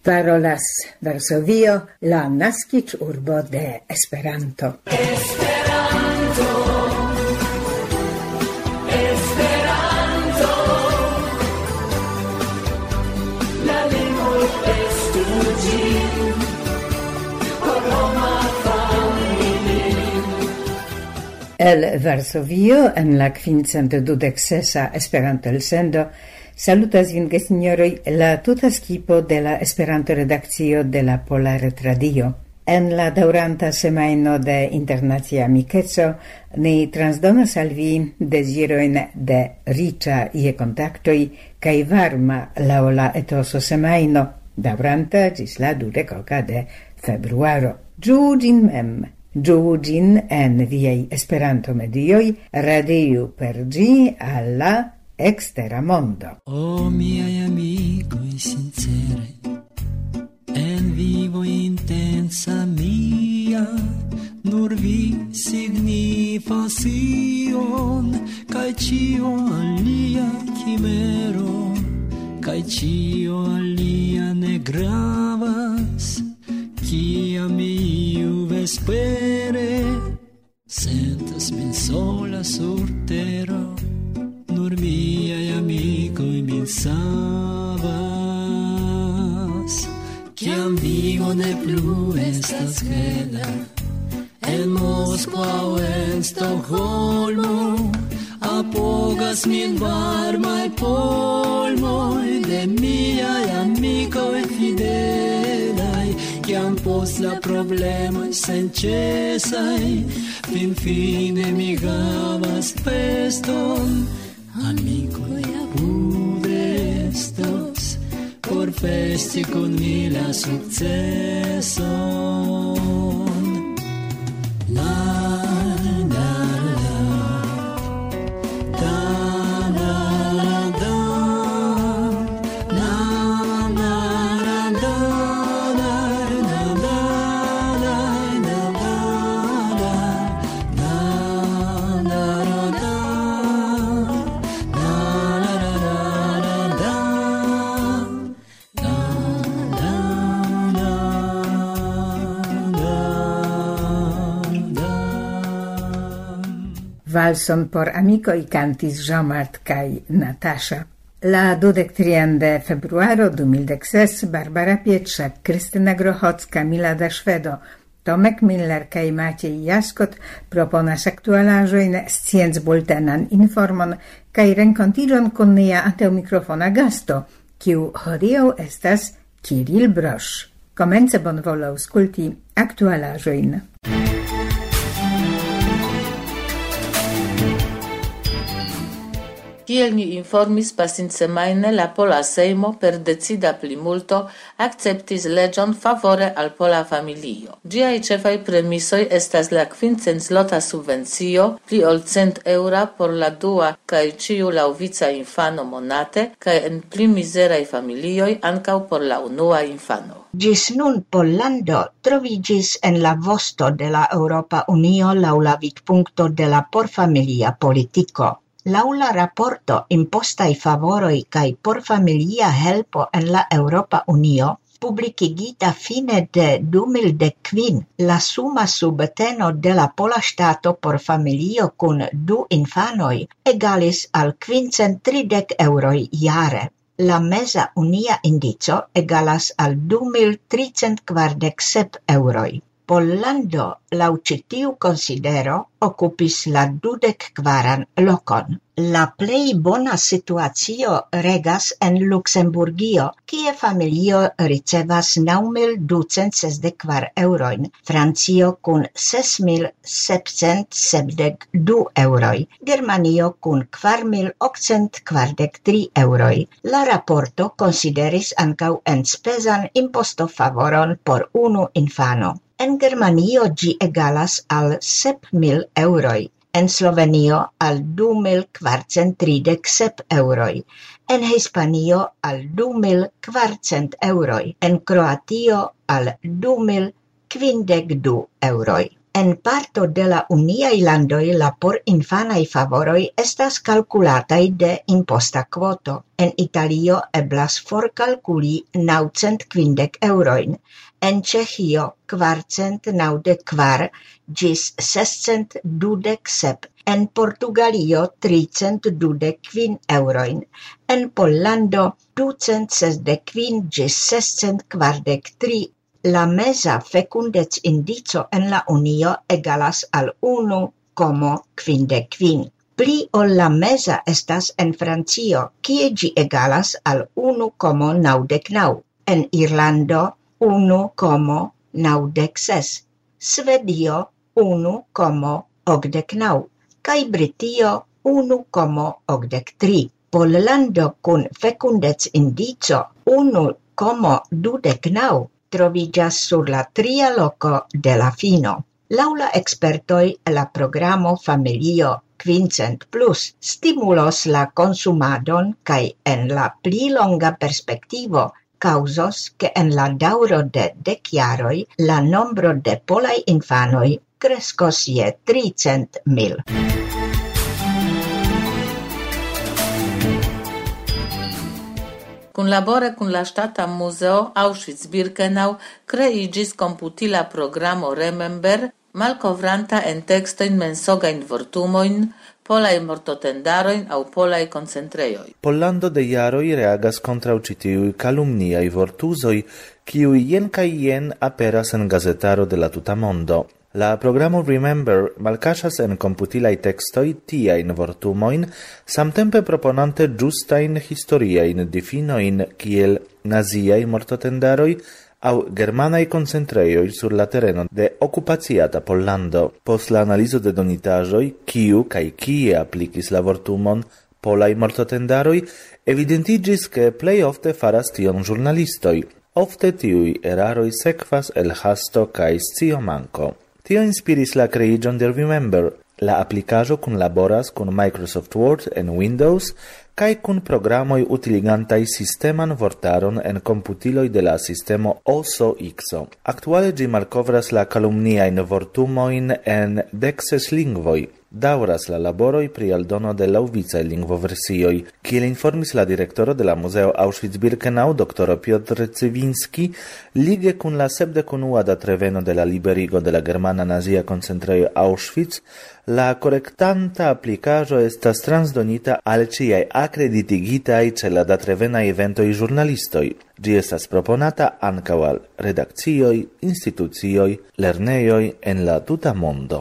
Parolas Varsovio, la naskiĝurbo de Esperanto. Esperanto, la lingvo estu ĝin por homa familio. El Varsovio en la 526 Esperanto-elsendo salutas vin, gestignoroj, la tuta skipo de la Esperanto-redakcio de la Pola Retradio. En la daŭranta semajno de internacia amikeco ni transdonas al vi dezirojn de riĉa je kontaktoj kaj varma laŭ la etoso semajno, daŭranta ĝis la 20 de februaro. Ĝuu ĝin mem. Ĝuu ĝin en viaj Esperanto-medioj, radiu per ĝi al la extera mondo. Oh, miei amigoi sincere, en vivo intensa mia, nur vi signifas ion, kaj ĉio alia chimero, kaj ĉio alia ne gravas, kiam iu vespere sentas min sola sur tero, nur miei amigoi min savas. Kiam vivo ne plu estas hela, en Moskva aŭ en Stokholmo, apogas min varmaj polmoj de miaj amigoj fidelaj. Kiam post la problemoj senĉesaj, finfine mi havas feston, amigoj apud estos, por festi kun mi la sukceson. La la la, da la la da, la la la da, la la la la la la la Valson por amicoi cantis Jean-Marc kaj Natasha. La 23 de februaro 2016 Barbara Pietrzak, Krystyna Grochocka, Milada Szwedo, Tomek Miller kaj Maciej Jaskot proponas aktualaĵojn, sciencbultenan informon kaj renkontiĝon kun nia antaŭmikrofona gasto, kiu hodiaŭ estas Kirill Brosz. Komence bonvolu aŭskulti aktualaĵojn. Kiel ni informis pasintsemajne, la Pola Sejmo per decida plimulto akceptis leĝon favore al pola familio. Ĝiaj ĉefaj premisoj estas la 500 zlota subvencio, pli ol 100 eŭra por la dua kaj ĉiu laŭvica infano monate, kaj en pli mizeraj familioj ankaŭ por la unua infano. Ĝis nun Pollando troviĝis en la vosto de la Eŭropa Unio laŭ la vidpunkto de la porfamilia politiko. Laŭ la raporto Impostaj favoroj kaj porfamilia helpo en la Eŭropa Unio, publikigita fine de 2015, la suma subteno de la pola ŝtato por familio kun 2 infanoj egalis al 530 eŭroj jare. La meza unia indico egalas al 2347 eŭroj. Pollando, laŭ ĉi tiu konsidero, okupis la 24. lokon. La plej bona situacio regas en Luksemburgio, kie familio ricevas 9.264 eŭrojn, Francio kun 6.772 eŭroj, Germanio kun 4.843 eŭroj. La raporto konsideris ankaŭ enspezan impostofavoron por unu infano. En Germanio ĝi egalas al 7.000 eŭroj, en Slovenio al 2.437 eŭroj, en Hispanio al 2.400 eŭroj, en Kroatio al 2.052 eŭroj. En parto de la uniai landoi la por infanai favoroi estas calculatai de imposta quoto. En Italio eblas forcalculi 950 euroin, en Cehio 494 gis 627, en Portugalio 325 euroin, en Pollando 265 gis 643. La mesa fecundez indico en la Unio egalas al 1,55. Pli ol la mesa estas en Francio, kie gi egalas al 1,99. En Irlando 1,96. Svedio 1,89. Kai Britio 1,83. Pollando kun fecundez indico 1,29 trovigas sur la tria loco de la fino. Laula expertoi la programo Familio 500+ stimulos la consumadon kai en la pli longa perspektivo causos che en la dauro de 10 jaroj la nombro de polaj infanoj kreskos je 300,000. Kunlabore kun la Ŝtata Muzeo Auschwitz-Birkenau kreigis komputila programo Remember, malkovranta en tekstojn mensogajn vortumojn, polaj mortotendarojn aŭ polaj koncentrejoj. Pollando de jaroj reagas kontraŭ ĉi tiuj kalumniaj vortuzoj, kiuj jen kaj jen aperas en gazetaro de la tuta mondo. La programo Remember malkaŝas en komputilaj tekstoj tiajn vortumojn, samtempe proponante ĝustajn historiajn difinojn kiel naziaj mortotendaroj aŭ germanaj koncentrejoj sur la tereno de okupaciata Pollando. Post la analizo de donitaĵoj, kiu kaj kie aplikis la vortumon polaj mortotendaroj, evidentiĝis ke plej ofte faras tion ĵurnalistoj. Ofte tiuj eraroj sekvas el hasto kaj scio-manko. Tio inspiris la kreiĝon de Remember. La aplikaĵo kunlaboras kun Microsoft Word en Windows kaj kun programoj utiligantaj sisteman vortaron en komputiloj de la sistemo OSO-X. Aktuale ĝi malkovras la kalumniajn vortumojn en 16 lingvoj. Daŭras la laboroj pri aldono de laŭvicaj lingvoversioj. Kiel informis la direktoro de la Muzeo Auschwitz-Birkenau, doktoro Piotr Cywiński, lige kun la 71. datreveno de la liberigo de la germana nazia koncentrejo Auschwitz, la korektanta aplikaĵo estas transdonita al ĉiaj akreditigitaj ĉe la datrevenaj eventoj ĵurnalistoj. Ĝi estas proponata ankaŭ al redakcioj, institucioj, lernejoj en la tuta mondo.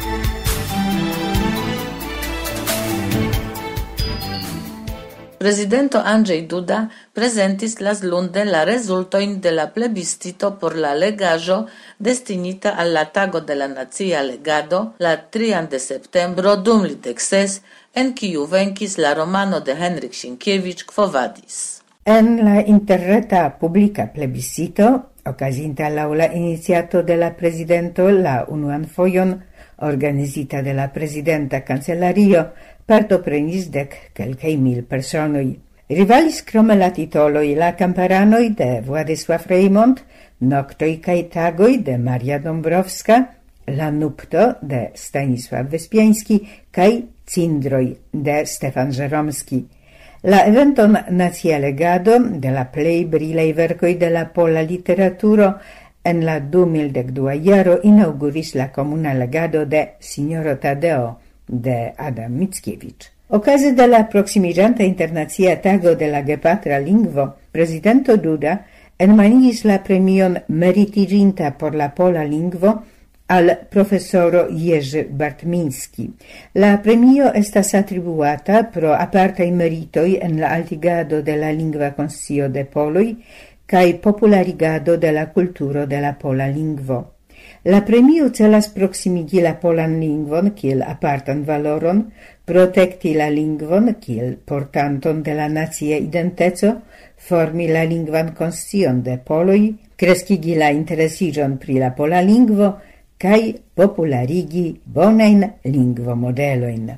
Presidento Andrzej Duda presentis laslunde la rezultojn de la plebiscito por la legaĵo destinita al la tago de la nacia legado la 3 de septembro 2016, en kiu venkis la romano de Henryk Sienkiewicz Quo Vadis. En la interreta publica plebiscito, okazinta laŭ la iniciato de la presidento la unuan fojon, organizita de la prezidenta kancelario, partoprenis 10,000 personoj. Rivalis krome la titoloj la kamparanoj de Władysław Reymont, Noktoj kaj tagoj de Maria Dąbrowska, La nupto de Stanisław Wyspiański kaj Cindroj de Stefan Żeromski. La eventon Nacia Legado de la plej brilaj verkoj de la pola literaturo en la 2012 jaro inauguris la komuna legado de Signoro Tadeo de Adam Mickiewicz. Okaze de la proksimiĝanta internacia tago de la gepatra lingvo, prezidento Duda enmanigis la premion meritiĝinta por la pola lingvo al profesoro Jerzy Bartmiński. La premio estas atribuata pro apartaj meritoj en la altigado de la lingva konscio de poloj kaj popularigado de la kulturo de la pola lingvo. La premio celas proksimigi la polan lingvon kiel apartan valoron, protekti la lingvon kiel portanton de la nacia identeco, formi la lingvan konscion de poloj, kreskigi la interesiĝon pri la pola lingvo kaj popularigi bonajn lingvomodelojn.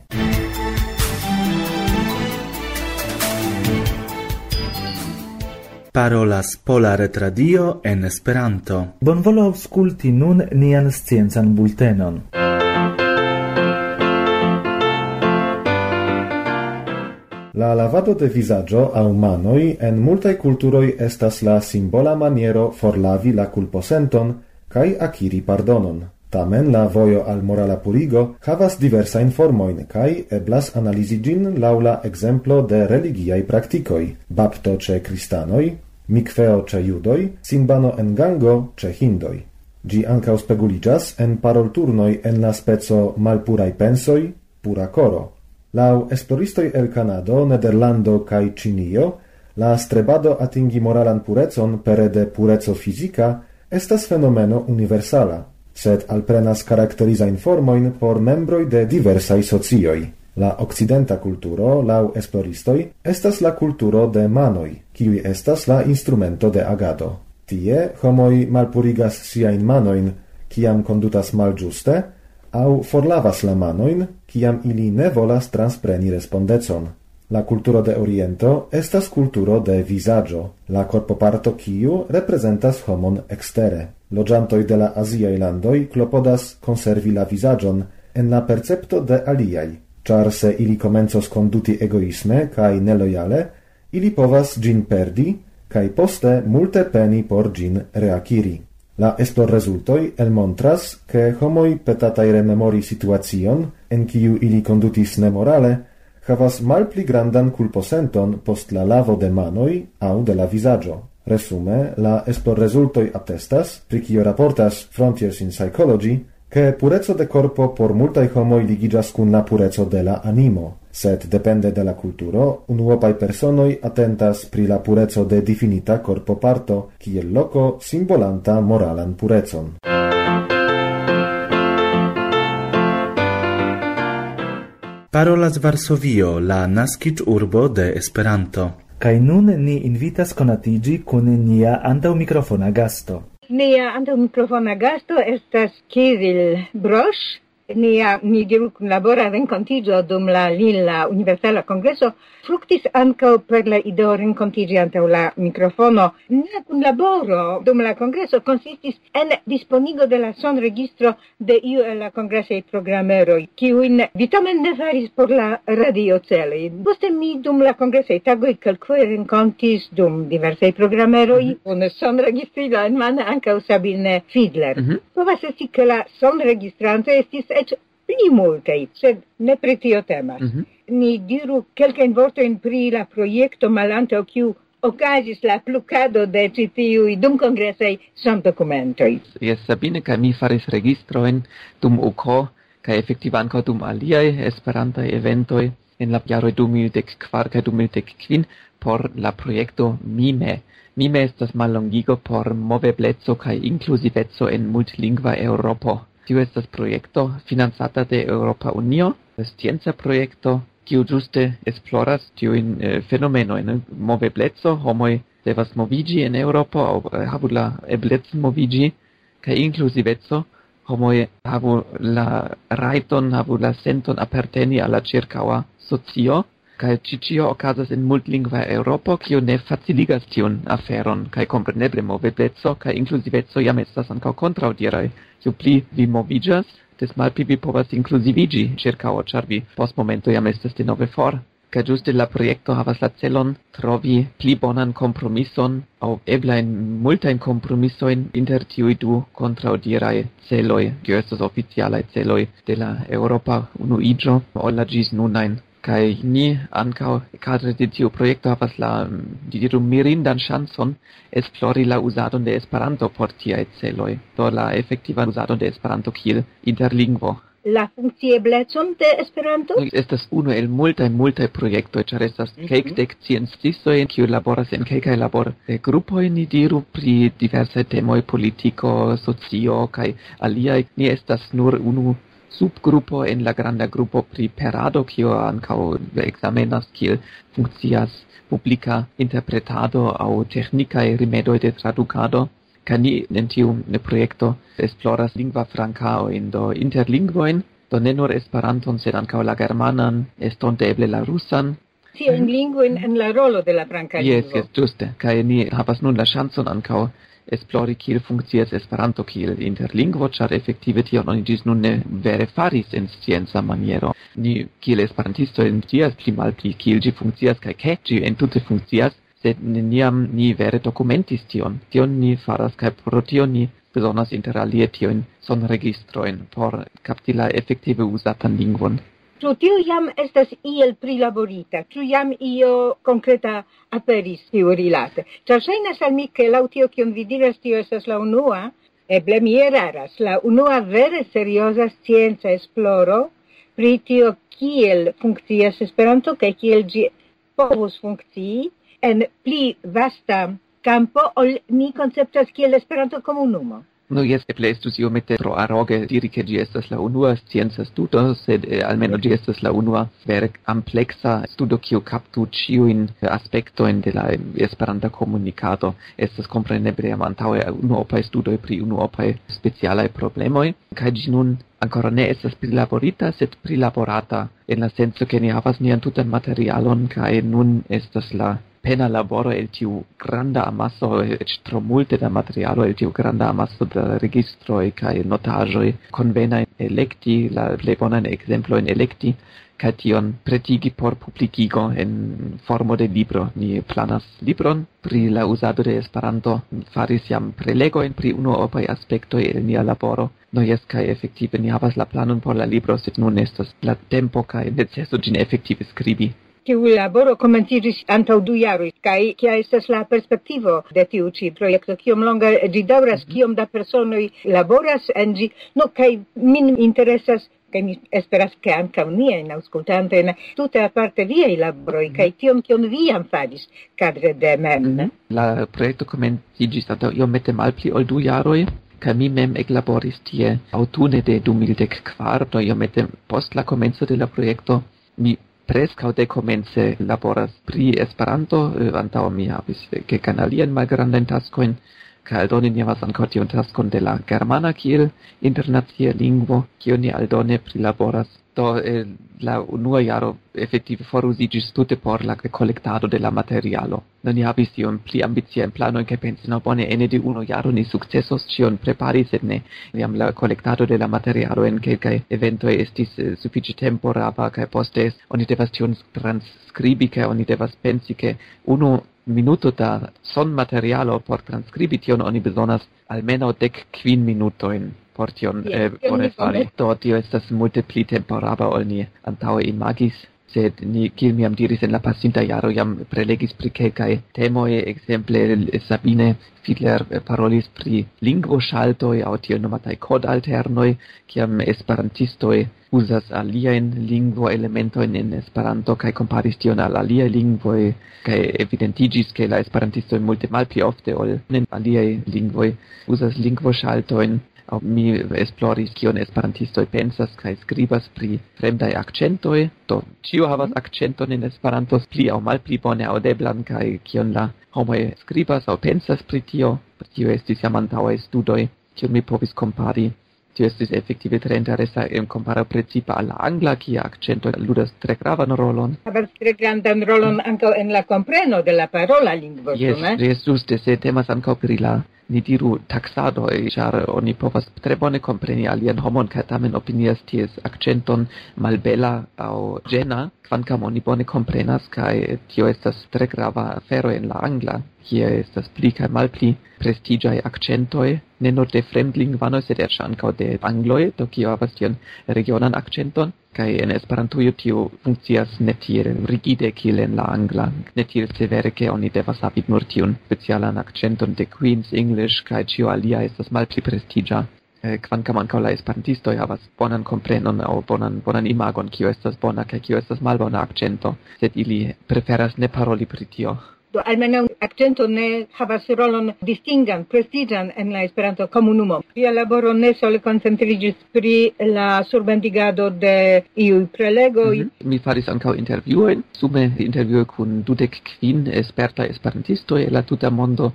Parolas Pola Retradio en Esperanto. Bonvolu aŭskulti nun nian sciencan bultenon. La lavado de vizaĝo aŭ manoj en multaj kulturoj estas la simbola maniero forlavi la kulposenton kaj akiri pardonon. Tamen la vojo al morala purigo havas diversajn formojn kaj eblas analizi ĝin laŭ la ekzemplo de religiaj praktikoj: bapto ĉe kristanoj, mikveo ĉe judoj, sinbano en Gango ĉe hindoj. Ĝi ankaŭ speguliĝas en parolturnoj en la speco malpuraj pensoj, pura koro. Laŭ esploristoj el Kanado, Nederlando kaj Ĉinio, la strebado atingi moralan purecon pere de pureco fizika estas fenomeno universala, sed alprenas karakterizajn formojn por membroj de diversaj socioj. La okcidenta kulturo, laŭ esploristoj, estas la kulturo de manoj, kiuj estas la instrumento de agado. Tie homoj malpurigas siajn manojn, kiam kondutas malĝuste, aŭ forlavas la manojn, kiam ili ne volas transpreni respondecon. La kulturo de Oriento estas kulturo de vizaĝo, la korpoparto kiu reprezentas homon ekstere. Loĝantoj de la aziaj landoj klopodas konservi la vizaĝon en la percepto de aliaj, ĉar se ili komencos konduti egoisme kaj nelojale, ili povas ĝin perdi kaj poste multe peni por ĝin reakiri. La esplorrezultoj elmontras, ke homoj petataj rememori situacion, en kiu ili kondutis nemorale, havas malpli grandan kulposenton post la lavo de manoj aŭ de la vizaĝo. Resume, la esplorrezultoj atestas, pri kio raportas Frontiers in Psychology, ke pureco de korpo por multaj homoj ligiĝas kun la pureco de la animo, sed depende de la kulturo, unuopaj personoj atentas pri la pureco de difinita korpoparto, kiel loko simbolanta moralan purecon. Parolas Varsovio, la naskiĝurbo de Esperanto. Kaj nun ni invitas konatiĝi kun nia antaŭmikrofona gasto. Nia antaŭmikrofona gasto estas Kirill Brosh. Ni diru kunlabora renkontiĝo dum la Lilla Universala Kongreso fruktis ankaŭ per la ideo renkontiĝi antaŭ la mikrofono. Nia kunlaboro dum la kongreso konsistis en disponigo de la sonregistro de iu el la kongresaj programeroj, kiujn vi tamen ne faris por la radioceloj. Poste mi dum la kongresaj tagoj kelkfoje renkontis dum diversaj programeroj kun sonregistrilo enmane ankaŭ Sabine Fiedler. Povas esti, ke la sonregistranto estis eĉ pli multaj, sed ne pri tio temas. Ni diru kelkajn vortojn pri la projekto malantaŭ kiu okazis la plukado de ĉi tiuj dum kongresaj sondokumentoj. Jes, Sabine kaj mi faris registrojn dum UK kaj efektive ankaŭ dum aliaj esperantaj eventoj en la jaroj 2014 kaj 2015 por la projekto MIME. MIME estas mallongigo por movebleco kaj inkluziveco en multlingva Eŭropo. Tiu estas projekto financata de Europa Unio, scienca projekto, kiu ĝuste esploras tiujn fenomenojn. Movebleco, homoj devas moviĝi en Eŭropo aŭ havu la eblecon moviĝi, kaj inkluziveco, homoj havu la rajton, havu la senton aparteni al la ĉirkaŭa socio, kaj ĉio okazas en multlingva Eŭropo, kiu ne faciligas tiun aferon, kaj kompreneble movebleco kaj inkluziveco jam estas ankaŭ kontraŭdiraj. Ju pli vi moviĝas, des malpli vi povas inkluziviĝi ĉirkaŭe, ĉar vi post momento jam estas denove for. Kaj ĝuste la projekto havas la celon trovi pli bonan kompromison aŭ eblajn multajn kompromisojn inter tiuj du kontraŭdiraj celoj, kiuj estas oficialaj celoj de la Eŭropa unuiĝo ol la ĝis nunajn. Kaj ni ankaŭ kadre de tiu projekto havas la diru mirindan ŝancon esplori la uzadon de Esperanto por tiaj celoj, do la efektiva uzadon de Esperanto kiel interlingvo. La funkcieblecon de Esperanto? Estas unu el multaj projektoj, ĉar estas kelkdek sciencistoj, kiuj laboras en kelkaj laborgrupoj, ni diru pri diversaj temoj, politiko, socio kaj aliaj. Ni estas nur unu subgrupo en la granda grupo pri perado, kiu ankaŭ ekzamenas kiel funkcias publika interpretado aŭ teknikaj rimedoj de tradukado. Kaj ni en tiu projekto esploras lingva frankaojn, do interlingvojn, do ne nur Esperanton, sed ankaŭ la germanan, estonte eble la rusan, in lingvo en la rolo de la franca lingvo. Yes, giuste. Kai ni havas nun la ŝancon ankaŭ esplori kiel funkcias Esperanto kiel interlingvo, ĉar efektive tion oni ĝis nun ne vere faris en scienca maniero. Ni kiel esperantistoj scias pli malpli kiel ĝi funkcias kaj ke ĝi entute funkcias, sed neniam ni vere dokumentis tion. Tion ni faras kaj pro tio ni bezonas interalie tiujn sonregistrojn por kapti la efektive uzatan lingvon. Ĉu tio jam estas iel prilaborita? Ĉu jam io konkreta aperis tiu rilate? Ĉar ŝajnas al mi, ke laŭ tio, kion vi diras, tio estas la unua, eble mi eraras, la unua vere serioza scienca esploro pri tio kiel funkcias Esperanto kaj kiel ĝi povus funkcii en pli vasta campo ol ni konceptas kiel Esperanto komunumo. No, jes, eble estus iomete tro aroge diri ke ĝi estas la unua scienca studo, sed almeno ĝi estas la unua vere ampleksa studo kiu kaptu ĉiujn aspektojn de la Esperanta komunikado. Estas kompreneble jam antaŭe unuopaj studoj pri unuopaj specialaj problemoj, kaj ĝi nun ancora ne estas prilaborita, sed prilaborata en la senso ke ni havas nian tutan materialon kaj nun estas la pena laboro el tiu granda amaso, eĉ tro multe da materialo el tiu granda amaso da registroj kaj notaĵoj konvenaj elekti la plej bonan ekzemplojn elekti kaj tion pretigi por publikigo en formo de libro. Ni planas libron pri la uzado de Esperanto, faris jam prelegojn pri unuopaj aspektoj el nia laboro. No jes, kaj efektive ni havas la planon por la libro, sed nun estas la tempo kaj neceso ĝin efektive skribi. Tiu laboro komenciĝis antaŭ 2 jaroj, kaj kia estas la perspektivo de tiu ĉi projekto? Kiom longa ĝi daŭras, kiom da personoj laboras en ĝi? No, kaj min interesas, kaj mi esperas, ke ankaŭ niajn aŭskultantojn, tute aparte viaj laboroj, kaj tion, kion vi jam faris kadre de mem. La projekto komenciĝis antaŭ iomete malpli ol 2 jaroj, kaj mi mem eklaboris tie aŭtune de 2014, do iomete post la komenco de la projekto. Mi preskaŭ dekomence laboras pri Esperanto, antaŭ mi havis kelkajn aliajn malgrandajn taskojn, kaj aldone ni havas ankaŭ tiun taskon de la germana kiel internacia lingvo, kiun ni aldone prilaboras. Do la unua jaro efektive foruziĝis tute por la kolektado de la materialo. Do ni havis tiun pli ambiciajn planojn kaj pensis, no bone, ene de 1 jaro ni sukcesos ĉion prepari, sed ne. Jam la kolektado de la materialo en kelkaj eventoj estis sufiĉe temporaba kaj poste oni devas tion transskribi kaj oni devas pensi, ke 1 minuto da sonmaterialo por transkribi tion oni bezonas almenaŭ 15 minutojn. Por tion bone fari. Do tio estas multe pli temporaba ol ni antaŭe imagis, sed ni, kiel mi jam diris en la pasinta jaro, jam prelegis pri kelkaj temoj, ekzemple Sabine Fiedler parolis pri lingvoŝaltoj aŭ tiel nomataj kodalternoj, kiam esperantistoj uzas aliajn lingvoelementojn en Esperanto kaj komparis tion al aliaj lingvoj, kaj evidentiĝis, ke la esperantistoj multe malpli ofte ol en aliaj lingvoj uzas lingvoŝaltojn. Mi esploris kion esperantistoj pensas kaj skribas pri fremdaj akĉentoj. Do ĉiu havas akĉenton en Esperanto pli aŭ malpli bone aŭdeblan, kaj kion la homoj skribas aŭ pensas pri tio. Pri tio estis jam antaŭaj studoj, kiun mi povis kompari. Tio estis efektive tre interesa en komparo precipe al la angla, kie akĉento ludas tre gravan rolon. Havas tre grandan rolon ankaŭ en la kompreno de la parola lingvo, Jes, ĝuste, se temas ankaŭ pri la, ni diru, taksado, ĉar oni povas tre bone kompreni alian homon, kaj tamen opinias ties akĉenton malbela aŭ ĝena, kvankam oni bone komprenas, kaj tio estas tre grava afero en la angla, kie estas pli kaj malpli prestiĝaj akĉentoj, ne nur de fremdlingvanoj, sed eĉ ankaŭ de angloj, do kiu havas tion regionan akĉenton, kaj en Esperantujo tio funkcias ne tiel rigide kiel en la angla, ne tiel severe, ke oni devas havi nur tiun specialan akĉenton de Queen's English, kaj ĉio alia estas malpli prestiĝa. Kvankam ankaŭ la esperantistoj havas bonan komprenon aŭ bonan imagon, kio estas bona kaj kio estas malbona akĉento, sed ili preferas ne paroli pri tio. Do almenaŭ akĉento ne havas rolon distingan, prestiĝan en la Esperanto komunumo. Via laboro ne sole koncentriĝis pri la surbendigado de iuj prelegoj. Mi faris ankaŭ intervjuojn, sume intervjuoj kun 25 espertaj esperantistoj el la tuta mondo,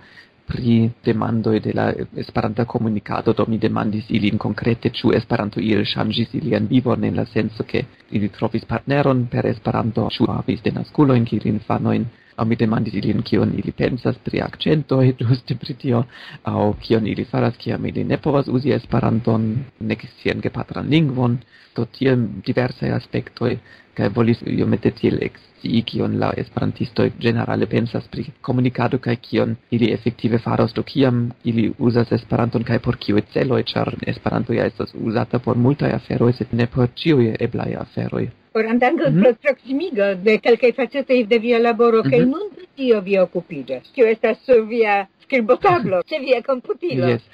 pri demandoj de la Esperanta komunikado, do mi demandis ilin konkrete ĉu Esperanto iel ŝanĝis ilian vivon en la senso ke ili trovis partneron per Esperanto, ĉu havis denaskulojn kiel infanojn, aŭ mi demandis ilin kion ili pensas pri akĉentoj ĝuste pri tio, aŭ kion ili faras kiam ili ne povas uzi Esperanton, nek sian gepatran lingvon, do tiel diversaj aspektoj, kaj volis iomete tiel ekscii kion la esperantistoj ĝenerale pensas pri komunikado kaj kion ili efektive faros, do kiam ili uzas Esperanton kaj por kiuj celoj, ĉar Esperanto ja estas uzata por multaj aferoj, sed ne por ĉiuj eblaj aferoj. Por antaŭ proksimigo de kelkaj facetoj de via laboro, kaj nun pri tio vi okupiĝas. Kio estas sur via skribotablo, ĉe via komputilo? Yes.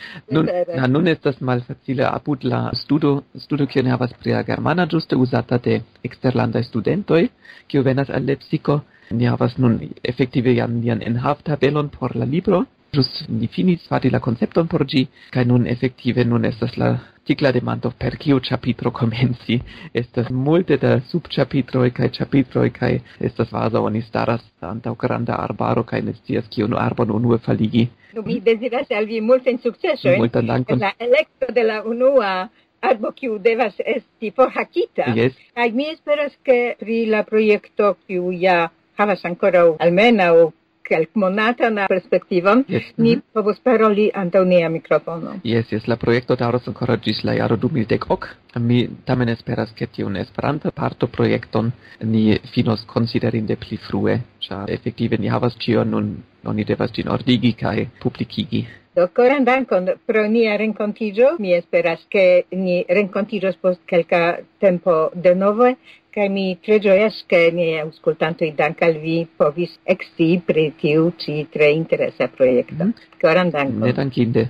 Nun estas malfacile apud la studo kiun havas pri la germana ĝuste uzata de eksterlandaj studentoj, kiu venas al Lepsiko. Ni havas nun efektive jam nian enhavtabelon por la libro. Just ni finis fari la koncepton por ĝi, kaj nun efektive estas la tikla demando per kiu ĉapitro komenci. Estas multe da subĉapitroj kaj ĉapitroj, kaj estas kvazaŭ oni staras antaŭ granda arbaro kaj ne scias kiun arbon unue faligi. Mi deziras al vi multajn sukcesojn. Multan dankon. La elekto de la unua arbo kiu devas esti forhakita. Yes. Kaj mi esperas ke pri la projekto kiu ja havas ankoraŭ almenaŭ kelkmonatan perspektivon, ni povos paroli antaŭ nia mikrofono. Yes, la projekto daŭros ankoraŭ ĝis la jaro 2010. Mi tamen esperas, ke tiun Esperanta partoprojekton ni finos konsiderinde pli frue, ĉar efektive ni havas ĉion, nun oni devas ĝin ordigi kaj publikigi. Do koran dankon pro nia renkontiĝo. Mi esperas, ke ni renkontiĝos post kelka tempo denove. Kaj mi tre ĝojas, ke niaj aŭskultantoj dank al vi povis ekscii pri tiu ĉi tre interesa projekto. Koran dankon. Nedankinde.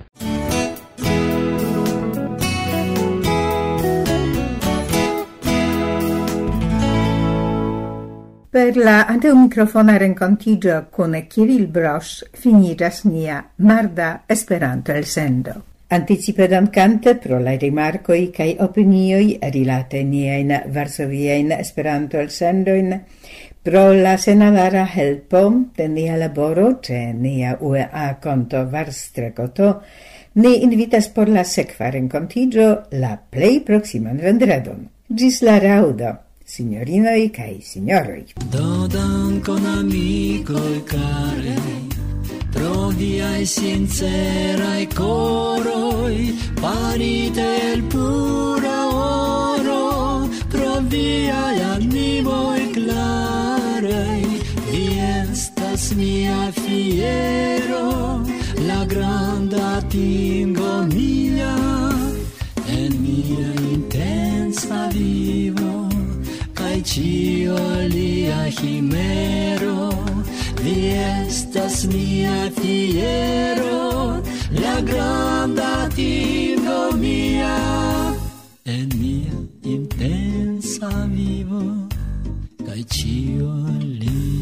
Per la antaŭmikrofona renkontiĝo kun Kirill Brosch finiĝas nia marda Esperanto-elsendo. Anticipe dankante pro la rimarkoj kaj opinioj rilate niajn varsoviajn Esperanto-elsendojn, pro la senavara helpo de nia laboro ĉe nia UEA konto Varstrekoto, ni invitas por la sekva renkontiĝo la plej proksiman vendredon. Ĝis la raŭdo, signorinoj kaj signoroj. Do dankon amikoj karaj, pro viai sincerai coroi, parite el pura oro, pro viai animoi clarei, vi estas mia fiero, la granda atingo mia, en mia intensa vivo, kai cio lia chimero, vi estas mia fiero, la granda atingo mia, en mia intensa vivo, kai cio lia.